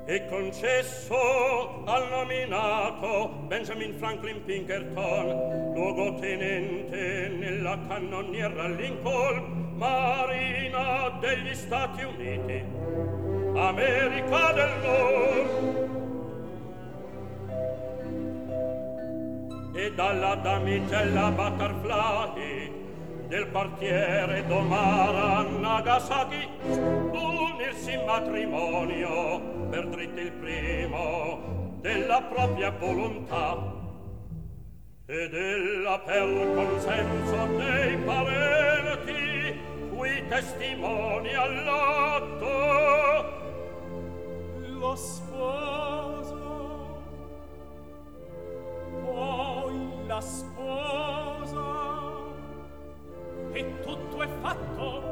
e concesso al nominato Benjamin Franklin Pinkerton, luogotenente nella cannoniera Lincoln, Marina degli Stati Uniti, America del Nord. E dalla damigella Butterfly, del quartiere d'Omara Nagasaki, unirsi in matrimonio per dritto il primo della propria volontà ed ella per consenso dei parenti cui testimoni all'atto lo sposo, poi la sposa, e tutto è fatto.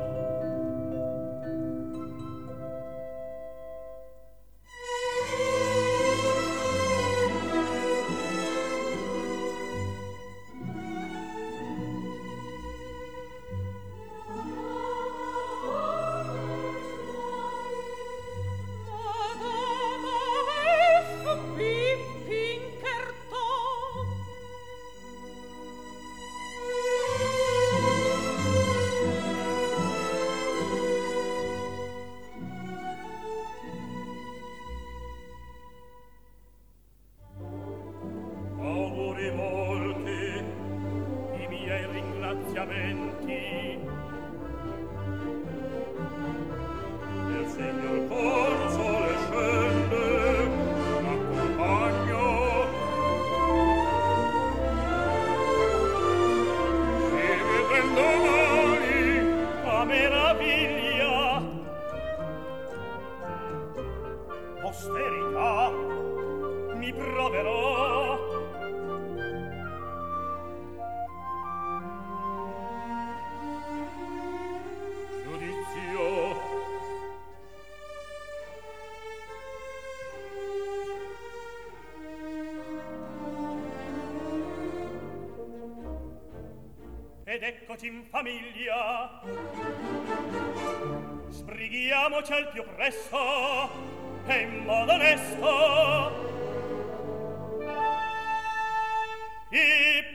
Ed eccoti in famiglia, sbrighiamoci al più presto e in modo onesto. I